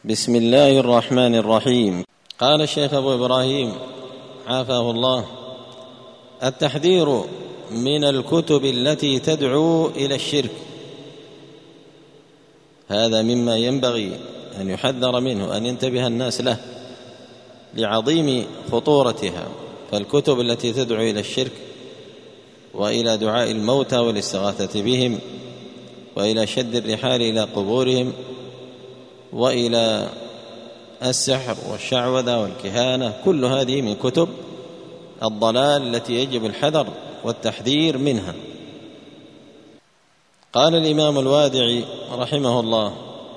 بسم الله الرحمن الرحيم. قال الشيخ أبو إبراهيم عافاه الله: التحذير من الكتب التي تدعو إلى الشرك، هذا مما ينبغي أن يحذر منه، أن ينتبه الناس له لعظيم خطورتها. فالكتب التي تدعو إلى الشرك وإلى دعاء الموتى والاستغاثة بهم وإلى شد الرحال إلى قبورهم وإلى السحر والشعوذة والكهانة، كل هذه من كتب الضلال التي يجب الحذر والتحذير منها. قال الإمام الوادعي رحمه الله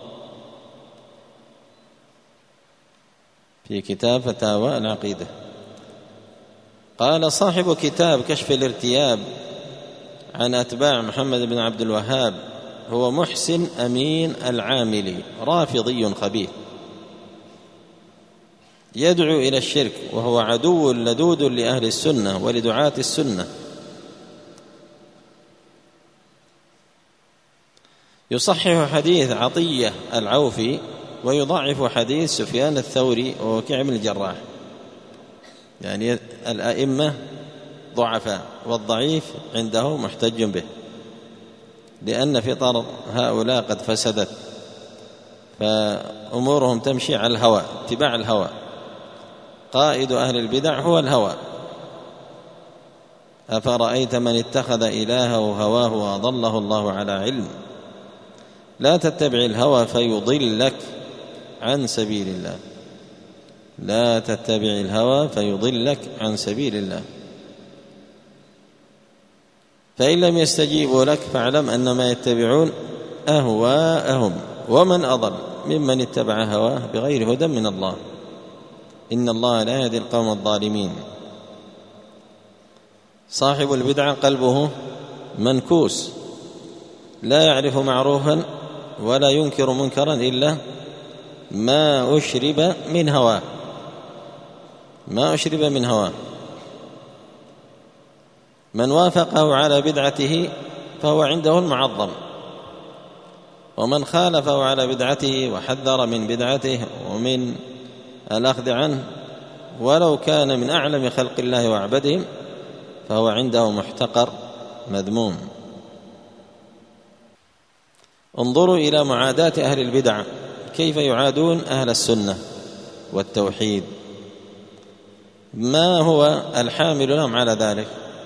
في كتاب فتاوى العقيدة، قال: صاحب كتاب كشف الارتياب عن أتباع محمد بن عبد الوهاب هو محسن أمين العاملي، رافضي خبيث يدعو إلى الشرك، وهو عدو لدود لأهل السنة ولدعاة السنة. يصحح حديث عطية العوفي ويضعف حديث سفيان الثوري ووكيع بن الجراح، يعني الأئمة ضعفاء، والضعيف عنده محتج به، لأن فطر هؤلاء قد فسدت، فأمورهم تمشي على الهوى، اتباع الهوى. قائد أهل البدع هو الهوى. أفرأيت من اتخذ إلهه هواه وأضله الله على علم. لا تتبع الهوى فيضلك عن سبيل الله، لا تتبع الهوى فيضلك عن سبيل الله. فإن لم يستجيبوا لك فاعلم أنما يتبعون أهواءهم، ومن أضل ممن اتبع هواه بغير هدى من الله، إن الله لا يهدي القوم الظالمين. صاحب البدعة قلبه منكوس، لا يعرف معروفا ولا ينكر منكرا إلا ما أشرب من هواه، ما أشرب من هواه. من وافقه على بدعته فهو عنده المعظم، ومن خالفه على بدعته وحذر من بدعته ومن الأخذ عنه ولو كان من أعلم خلق الله وأعبدهم فهو عنده محتقر مذموم. انظروا إلى معاداة أهل البدع، كيف يعادون أهل السنة والتوحيد. ما هو الحامل لهم على ذلك؟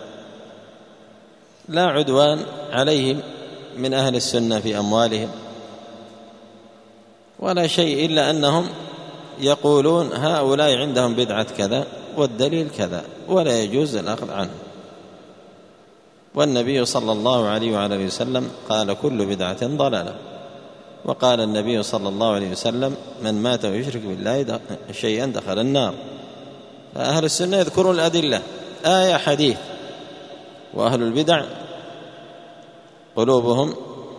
لا عدوان عليهم من أهل السنة في أموالهم ولا شيء، إلا أنهم يقولون هؤلاء عندهم بدعة كذا والدليل كذا ولا يجوز الأخذ عنه. والنبي صلى الله عليه وعلى وسلم قال: كل بدعة ضلالة. وقال النبي صلى الله عليه وسلم: من مات ويشرك بالله شيئا دخل النار. فأهل السنة يذكرون الأدلة آية حديث، وأهل البدع قلوبهم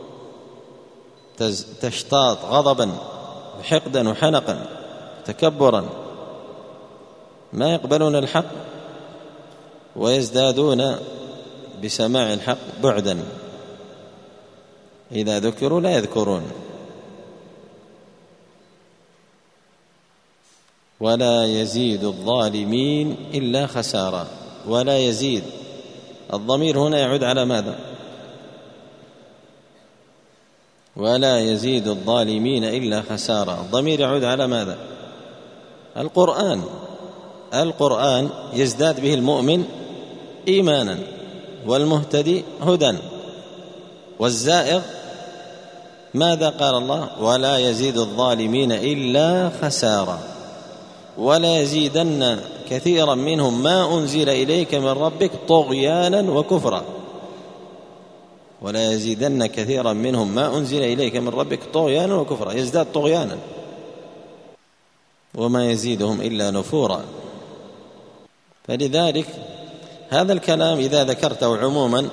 تشتاط غضبا وحقدا وحنقا تكبرا، ما يقبلون الحق ويزدادون بسماع الحق بعدا، إذا ذكروا لا يذكرون. ولا يزيد الظالمين إلا خسارا. ولا يزيد، الضمير هنا يعود على ماذا؟ ولا يزيد الظالمين إلا خسارا، الضمير يعود على ماذا؟ القرآن. القرآن يزداد به المؤمن إيمانا، والمهتدي هدى، والزائغ ماذا قال الله؟ ولا يزيد الظالمين إلا خسارا. ولا يزيدن كثيرا منهم ما أنزل إليك من ربك طغيانا وكفرا. ولا يزيدن كثيرا منهم ما أنزل إليك من ربك طغيانا وكفرا، يزداد طغيانا، وما يزيدهم إلا نفورا. فلذلك هذا الكلام إذا ذكرته عموما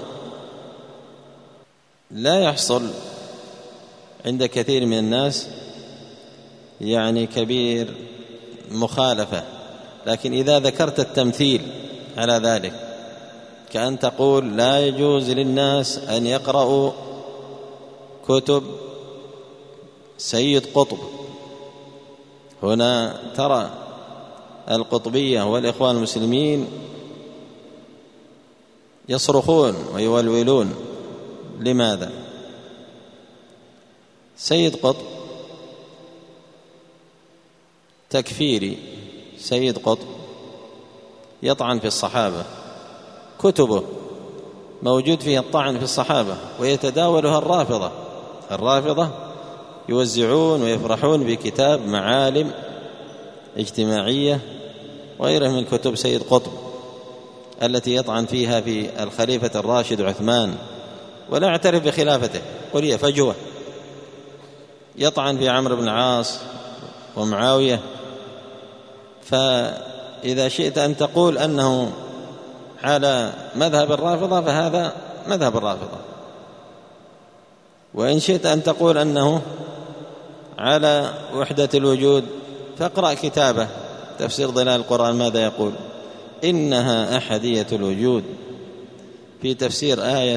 لا يحصل عند كثير من الناس يعني كبير مخالفة، لكن إذا ذكرت التمثيل على ذلك، كأن تقول لا يجوز للناس أن يقرأوا كتب سيد قطب هنا ترى القطبية والإخوان المسلمين يصرخون ويولولون. لماذا؟ سيد قطب تكفيري، سيد قطب يطعن في الصحابة، كتبه موجود فيها الطعن في الصحابة، ويتداولها الرافضة يوزعون ويفرحون بكتاب معالم اجتماعية وغيرها من كتب سيد قطب التي يطعن فيها في الخليفة الراشد عثمان ولا يعترف بخلافته، قل هي فجوة. يطعن في عمرو بن العاص ومعاوية. فإذا شئت أن تقول أنه على مذهب الرافضة فهذا مذهب الرافضة، وإن شئت أن تقول أنه على وحدة الوجود فاقرأ كتابه تفسير ظلال القرآن ماذا يقول: إنها أحدية الوجود في تفسير آية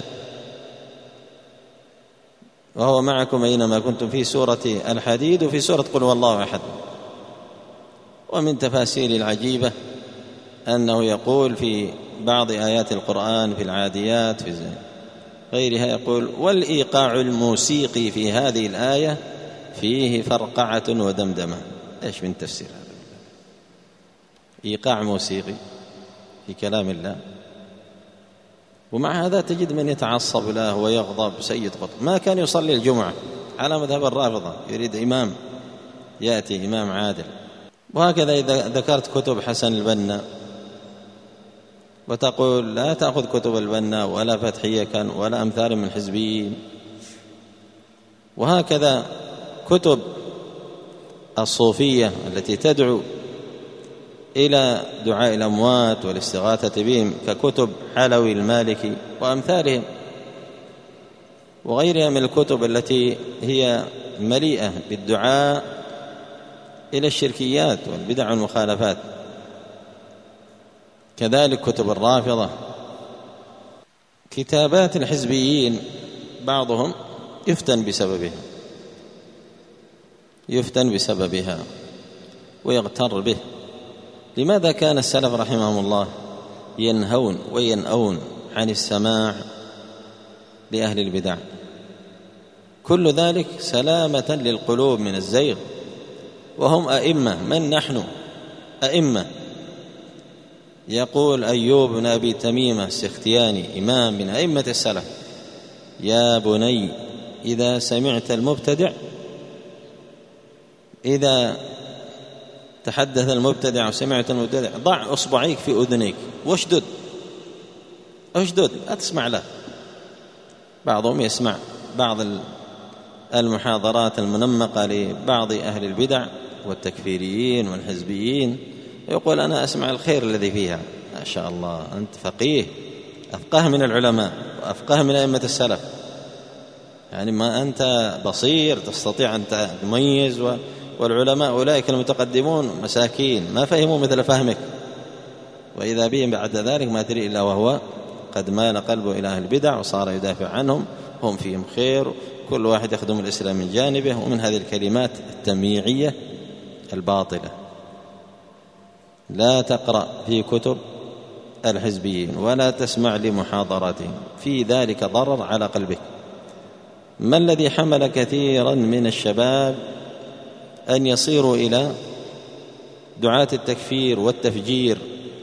وهو معكم أينما كنتم في سورة الحديد وفي سورة قل هو الله أحد. ومن تفاسير العجيبة أنه يقول في بعض آيات القرآن في العاديات في غيرها يقول: والإيقاع الموسيقي في هذه الآية فيه فرقعة ودمدمة. إيش من تفسير هذا؟ إيقاع موسيقي في كلام الله. ومع هذا تجد من يتعصب له ويغضب. سيد قطب ما كان يصلي الجمعة على مذهب الرافضة، يريد إمام يأتي إمام عادل. وهكذا إذا ذكرت كتب حسن البنا وتقول لا تأخذ كتب البنا ولا فتحية كان ولا أمثال من حزبيين. وهكذا كتب الصوفية التي تدعو إلى دعاء الأموات والاستغاثة بهم ككتب حلوي المالكي وأمثالهم وغيرها من الكتب التي هي مليئة بالدعاء إلى الشركيات والبدع والمخالفات. كذلك كتب الرافضة. كتابات الحزبيين بعضهم يفتن بسببها ويغتر به. لماذا كان السلف رحمهم الله ينهون وينأون عن السماع لأهل البدع؟ كل ذلك سلامة للقلوب من الزيغ، وهم أئمة. من نحن؟ أئمة. يقول أيوب بن أبي تميمة السختياني إمام من أئمة السلف: يا بني إذا سمعت المبتدع، إذا تحدث المبتدع وسمعت المبتدع ضع أصبعيك في أذنيك واشدد لا تسمع له. بعضهم يسمع بعض المحاضرات المنمقة لبعض أهل البدع والتكفيريين والحزبيين يقول أنا أسمع الخير الذي فيها. ما شاء الله، أنت فقيه أفقه من العلماء وأفقه من أئمة السلف، يعني ما أنت بصير تستطيع أن تميز. والعلماء أولئك المتقدمون مساكين ما فهموا مثل فهمك، وإذا بهم بعد ذلك ما تري إلا وهو قد مال قلبه إلى أهل البدع وصار يدافع عنهم. هم فيهم خير، كل واحد يخدم الإسلام من جانبه. ومن هذه الكلمات التمييعية الباطلة. لا تقرأ في كتب الحزبيين ولا تسمع لمحاضراتهم، في ذلك ضرر على قلبك. ما الذي حمل كثيرا من الشباب أن يصيروا إلى دعاة التكفير والتفجير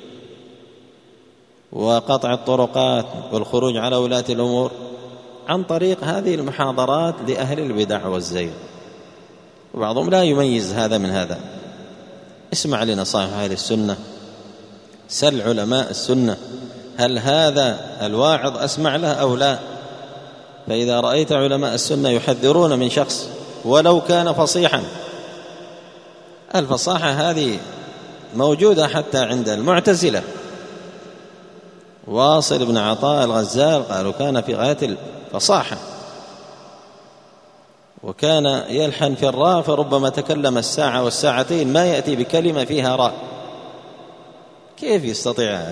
وقطع الطرقات والخروج على ولاة الأمور؟ عن طريق هذه المحاضرات لأهل البدع والزيغ. وبعضهم لا يميز هذا من هذا. اسمع لنصائح أهل السنة، سل علماء السنة هل هذا الواعظ أسمع له أو لا. فإذا رأيت علماء السنة يحذرون من شخص ولو كان فصيحا، الفصاحة هذه موجودة حتى عند المعتزلة. واصل بن عطاء الغزال قالوا كان في غاية الفصاحة، وكان يلحن في الراء فربما تكلم الساعة والساعتين ما يأتي بكلمة فيها راء. كيف يستطيع؟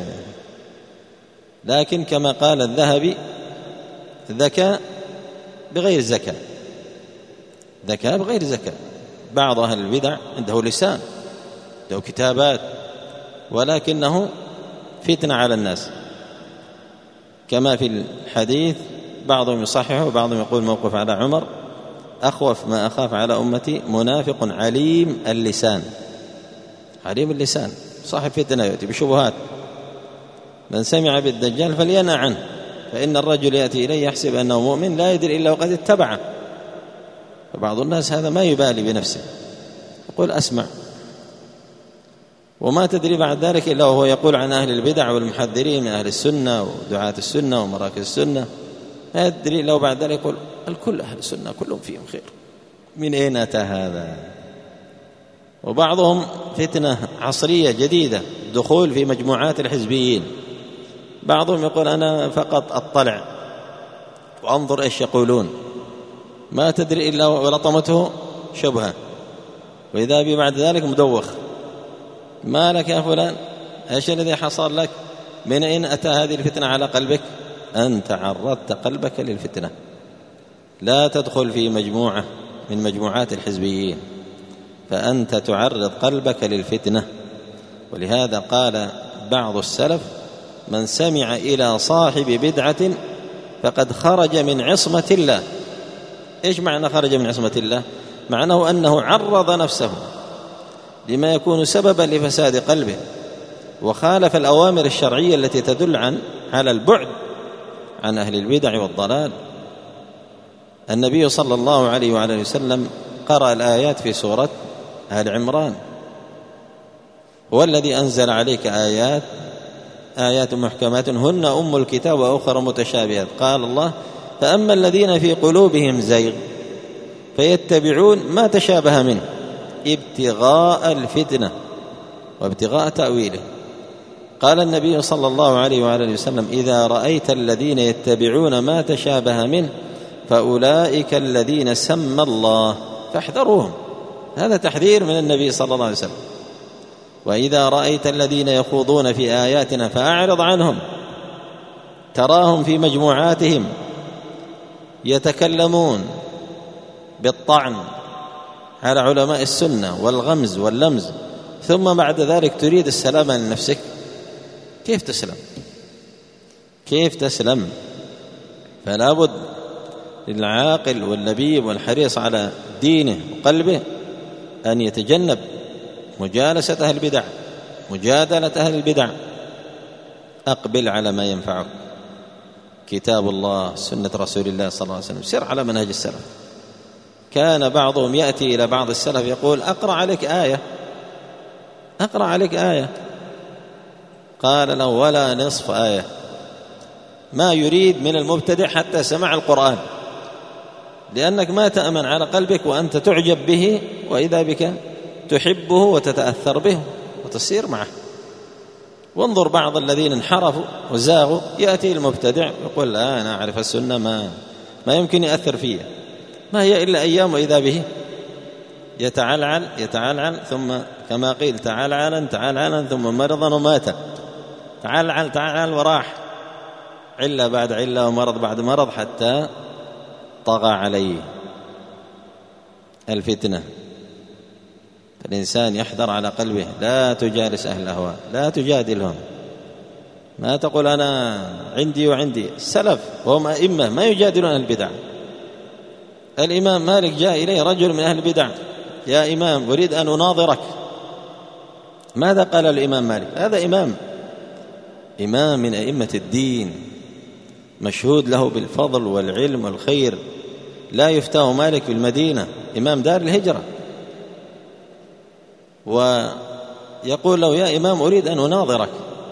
لكن كما قال الذهبي ذكاء بغير زكاة، ذكاء بغير زكاة. بعض أهل البدع عنده لسان، عنده كتابات، ولكنه فتنة على الناس، كما في الحديث بعضهم يصححه وبعضهم يقول موقف على عمر: أخوف ما أخاف على أمتي منافق عليم اللسان. عليم اللسان صاحب فتنة يأتي بشبهات، من سمع بالدجال فلينأ عنه، فإن الرجل يأتي إليه يحسب أنه مؤمن لا يدري إلا وقد اتبعه. فبعض الناس هذا ما يبالي بنفسه، يقول أسمع، وما تدري بعد ذلك إلا وهو يقول عن أهل البدع والمحذرين من أهل السنة ودعاة السنة ومراكز السنة، ما يدري إلا وبعد ذلك يقول الكل أهل السنة كلهم فيهم خير. من أين أتى هذا؟ وبعضهم فتنة عصرية جديدة، دخول في مجموعات الحزبيين. بعضهم يقول أنا فقط أطلع وأنظر إيش يقولون، ما تدري إلا ولطمته شبهة، وإذا بي بعد ذلك مدوخ. ما لك يا فلان؟ إيش الذي حصل لك؟ من أين أتى هذه الفتنة على قلبك؟ أنت عرضت قلبك للفتنة. لا تدخل في مجموعة من مجموعات الحزبيين، فأنت تعرض قلبك للفتنة. ولهذا قال بعض السلف: من سمع إلى صاحب بدعة فقد خرج من عصمة الله. إيش معنى خرج من عصمة الله؟ معناه أنه عرض نفسه لما يكون سببا لفساد قلبه، وخالف الأوامر الشرعية التي تدل على البعد عن أهل البدع والضلال. النبي صلى الله عليه وعلى وسلم قرأ الآيات في سورة آل عمران: هو الذي أنزل عليك آيات محكمات هن أم الكتاب وأخر متشابهات. قال الله: فأما الذين في قلوبهم زيغ فيتبعون ما تشابه منه ابتغاء الفتنة وابتغاء تأويله. قال النبي صلى الله عليه وعلى وسلم: إذا رأيت الذين يتبعون ما تشابه منه فأولئك الذين سمى الله فاحذروهم. هذا تحذير من النبي صلى الله عليه وسلم. وإذا رأيت الذين يخوضون في آياتنا فأعرض عنهم، تراهم في مجموعاتهم يتكلمون بالطعن على علماء السنة والغمز واللمز، ثم بعد ذلك تريد السلامة لنفسك. كيف تسلم؟ كيف تسلم؟ فلا بد للعاقل واللبيب والحريص على دينه وقلبه أن يتجنب مجالسة أهل البدع، مجادلة أهل البدع. أقبل على ما ينفعك، كتاب الله، سنة رسول الله صلى الله عليه وسلم، سر على منهج السلف. كان بعضهم يأتي إلى بعض السلف يقول: أقرأ عليك آية، أقرأ عليك آية. قال له: ولا نصف آية. ما يريد من المبتدع حتى سمع القرآن، لأنك ما تأمن على قلبك وأنت تعجب به، وإذا بك تحبه وتتأثر به وتصير معه. وانظر بعض الذين انحرفوا وزاغوا، يأتي المبتدع يقول: لا، أنا أعرف السنة، ما يمكن يأثر فيها، ما هي إلا أيام، وإذا به يتعلعل ثم كما قيل تعالعلا ثم مرضا ومات. تعالعل وراح، علة بعد علة ومرض بعد مرض، حتى طغى عليه الفتنة. فالإنسان يحذر على قلبه، لا تجالس أهل الأهواء، لا تجادلهم. ما تقول أنا عندي وعندي. السلف وهم أئمة ما يجادلون أهل البدع. الإمام مالك جاء إليه رجل من أهل البدع: يا إمام أريد أن أناظرك. ماذا قال الإمام مالك؟ هذا إمام من أئمة الدين، مشهود له بالفضل والعلم والخير، لا يفتاه مالك في المدينة، إمام دار الهجرة. ويقول له: يا إمام أريد أن أناظرك.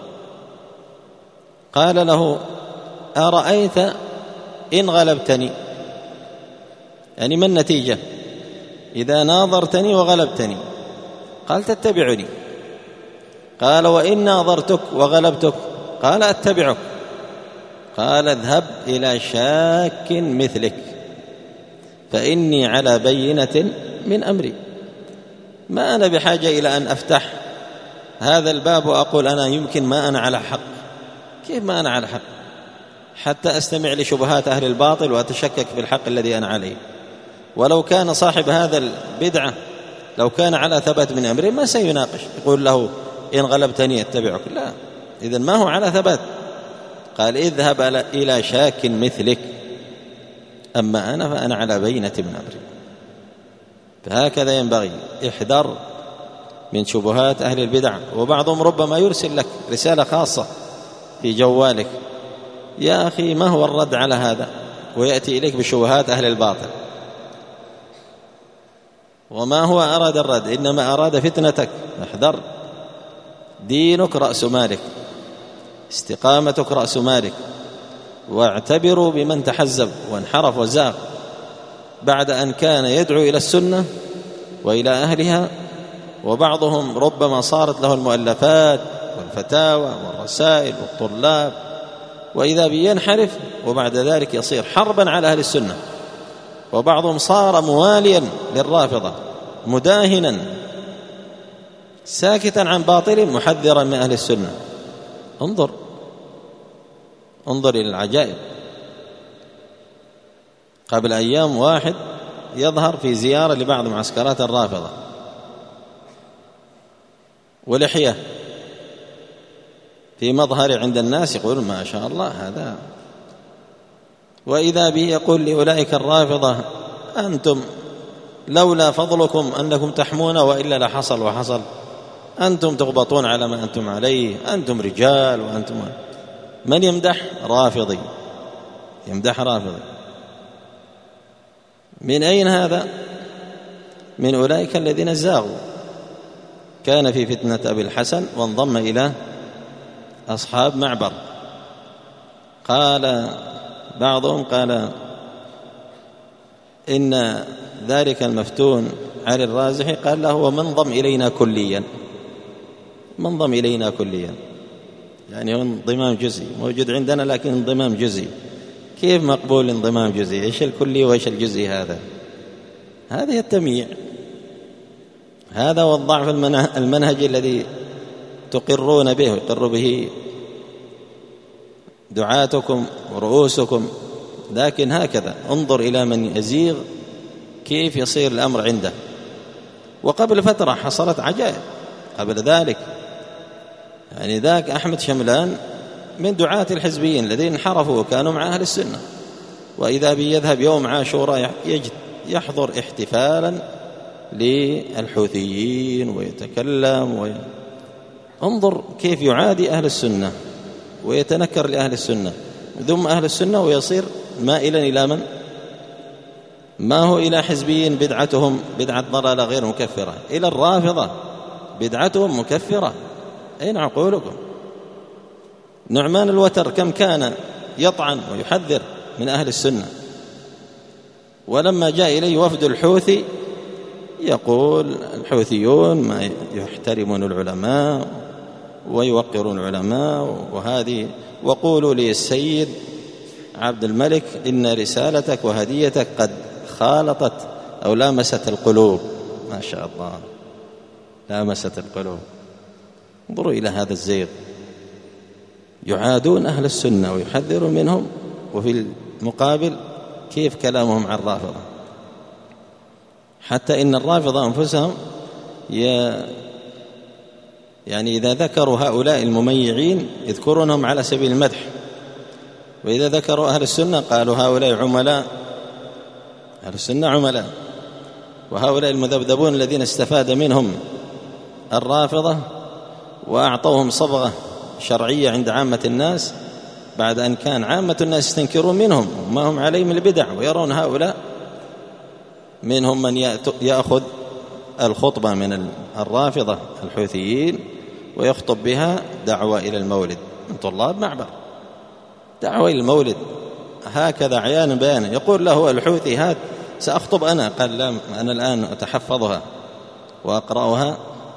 قال له: أرأيت إن غلبتني؟ يعني ما النتيجة إذا ناظرتني وغلبتني؟ قال: تتبعني. قال: وإن ناظرتك وغلبتك؟ قال: أتبعك. قال: اذهب إلى شاك مثلك فإني على بينة من أمري. ما أنا بحاجة إلى أن أفتح هذا الباب وأقول أنا يمكن ما أنا على حق. كيف ما أنا على حق؟ حتى أستمع لشبهات أهل الباطل وأتشكك في الحق الذي أنا عليه. ولو كان صاحب هذا البدعة لو كان على ثبات من أمره ما سيناقش، يقول له إن غلبتني أتبعك، لا، إذن ما هو على ثبات. قال اذهب إلى شاك مثلك، أما أنا فأنا على بينة من أمري. فهكذا ينبغي، احذر من شبهات أهل البدع. وبعضهم ربما يرسل لك رسالة خاصة في جوالك: يا أخي ما هو الرد على هذا؟ ويأتي إليك بشبهات أهل الباطل، وما هو أراد الرد، إنما أراد فتنتك. احذر، دينك رأس مالك، استقامتك رأس مالك. واعتبروا بمن تحزب وانحرف وزاغ بعد أن كان يدعو إلى السنة وإلى أهلها، وبعضهم ربما صارت له المؤلفات والفتاوى والرسائل والطلاب، وإذا بينحرف وبعد ذلك يصير حربا على أهل السنة. وبعضهم صار مواليا للرافضة مداهنا ساكتا عن باطل محذرا من أهل السنة. انظر إلى العجائب. قبل أيام واحد يظهر في زيارة لبعض معسكرات الرافضة ولحية في مظهر عند الناس، يقول ما شاء الله هذا، وإذا به يقول لأولئك الرافضة: أنتم لولا فضلكم أنكم تحمون وإلا لحصل وحصل، أنتم تغبطون على ما أنتم عليه، أنتم رجال وأنتم. من يمدح؟ رافضي، يمدح رافضي. من أين هذا؟ من أولئك الذين زاغوا. كان في فتنة أبي الحسن وانضم إلى أصحاب معبر. قال بعضهم إن ذلك المفتون علي الرازحي قال له: ومنضم إلينا كليا. منضم إلينا كليا يعني انضمام جزئي موجود عندنا، لكن انضمام جزئي. كيف مقبول انضمام جزئي؟ إيش الكلي وإيش الجزئي؟ هذا التمييع، هذا هو الضعف المنهجي الذي تقرون به ويقر به دعاتكم ورؤوسكم. لكن هكذا انظر إلى من يزيغ كيف يصير الأمر عنده. وقبل فترة حصلت عجائب قبل ذلك، يعني ذاك أحمد شملان من دعاة الحزبيين الذين انحرفوا وكانوا مع أهل السنة، وإذا به يذهب يوم عاشوراء يحضر احتفالا للحوثيين ويتكلم انظر كيف يعادي أهل السنة ويتنكر لأهل السنة، ذم أهل السنة، ويصير مائلا إلى من؟ ما هو إلى حزبيين بدعتهم بدعة ضلالة غير مكفرة، إلى الرافضة بدعتهم مكفرة. أين عقولكم؟ نعمان الوتر كم كان يطعن ويحذر من أهل السنة، ولما جاء إليه وفد الحوثي يقول الحوثيون ما يحترمون العلماء ويوقرون العلماء، وهذه وقولوا لي السيد عبد الملك إن رسالتك وهديتك قد خالطت أو لامست القلوب. ما شاء الله، لامست القلوب. انظروا إلى هذا الزيغ، يعادون أهل السنة ويحذرون منهم، وفي المقابل كيف كلامهم عن الرافضة، حتى إن الرافضة أنفسهم يعني إذا ذكروا هؤلاء المميعين يذكرونهم على سبيل المدح، وإذا ذكروا أهل السنة قالوا هؤلاء عملاء، أهل السنة عملاء. وهؤلاء المذبذبون الذين استفاد منهم الرافضة وأعطوهم صبغة شرعية عند عامة الناس، بعد أن كان عامة الناس يستنكرون منهم وما هم عليه من البدع، ويرون هؤلاء منهم من يأخذ الخطبة من الرافضة الحوثيين ويخطب بها دعوة إلى المولد من طلاب معبر، دعوة إلى المولد هكذا عيانا بيانا. يقول له الحوثي: هات سأخطب أنا. قال: لا، أنا الآن أتحفظها وأقرأها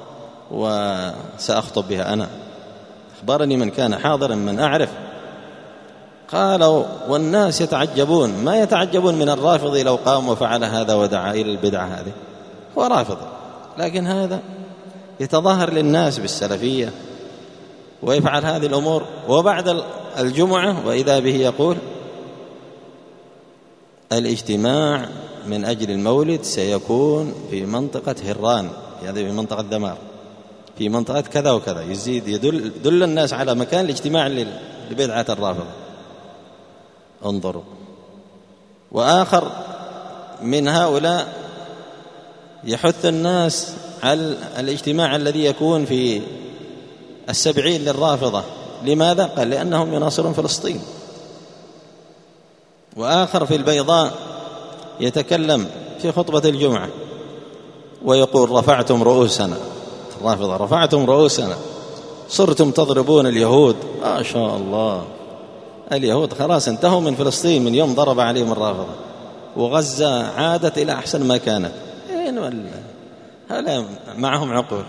وسأخطب بها أنا، أخبرني من كان حاضرا من أعرف. قالوا والناس يتعجبون، ما يتعجبون من الرافض لو قام وفعل هذا ودعا إلى البدعة هذه، هو رافض، لكن هذا يتظاهر للناس بالسلفية ويفعل هذه الأمور. وبعد الجمعة وإذا به يقول الاجتماع من أجل المولد سيكون في منطقة هران، هذه في منطقة دمار، في منطقة كذا وكذا، يزيد يدل الناس على مكان الاجتماع لبدعة الرافضة. انظروا. وآخر من هؤلاء يحث الناس على الاجتماع الذي يكون في 70 للرافضة. لماذا؟ قال لأنهم يناصرون فلسطين. وآخر في البيضاء يتكلم في خطبة الجمعة ويقول رفعتم رؤوسنا، الرافضة رفعتم رؤوسنا، صرتم تضربون اليهود. ما شاء الله، اليهود خلاص انتهوا من فلسطين من يوم ضرب عليهم الرافضة، وغزة عادت إلى أحسن ما كانت. هؤلاء معهم عقول،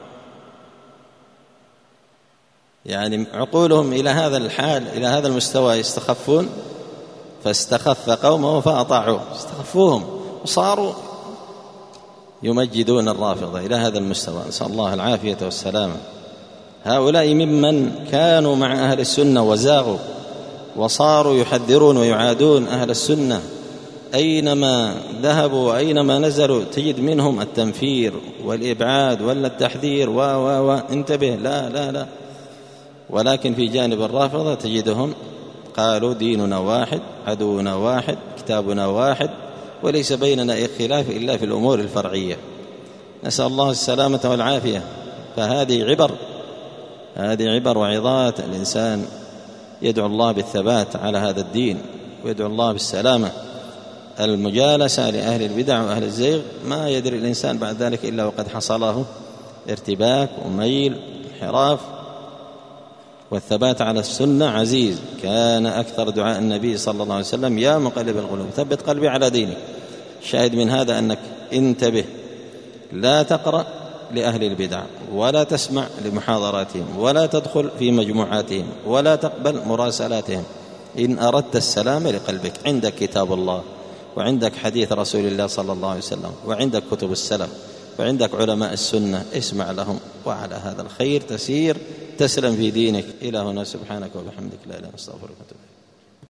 يعني عقولهم إلى هذا الحال، إلى هذا المستوى يستخفون. فاستخف قومه فأطاعوه، استخفوهم وصاروا يمجدون الرافضة إلى هذا المستوى، نسأل الله العافية والسلامة. هؤلاء ممن كانوا مع أهل السنة وزاغوا وصاروا يحذرون ويعادون أهل السنة، أينما ذهبوا وأينما نزلوا تجد منهم التنفير والإبعاد ولا التحذير انتبه، لا لا لا. ولكن في جانب الرافضة تجدهم قالوا ديننا واحد، عدونا واحد، كتابنا واحد، وليس بيننا أي خلاف إلا في الأمور الفرعية. نسأل الله السلامة والعافية. فهذه عبر وعظات. الإنسان يدعو الله بالثبات على هذا الدين ويدعو الله بالسلامة. المجالسة لأهل البدع وأهل الزيغ ما يدري الإنسان بعد ذلك إلا وقد حصله ارتباك وميل انحراف. والثبات على السنة عزيز. كان أكثر دعاء النبي صلى الله عليه وسلم يا مقلب القلوب ثبت قلبي على دينك. شاهد من هذا أنك انتبه، لا تقرأ لأهل البدع ولا تسمع لمحاضراتهم ولا تدخل في مجموعاتهم ولا تقبل مراسلاتهم. إن أردت السلام لقلبك عندك كتاب الله وعندك حديث رسول الله صلى الله عليه وسلم وعندك كتب السلف وعندك علماء السنة، اسمع لهم، وعلى هذا الخير تسير تسلم في دينك. إلى هنا، سبحانك وبحمدك، لا إله إلا أنت، أستغفرك وأتوب إليك.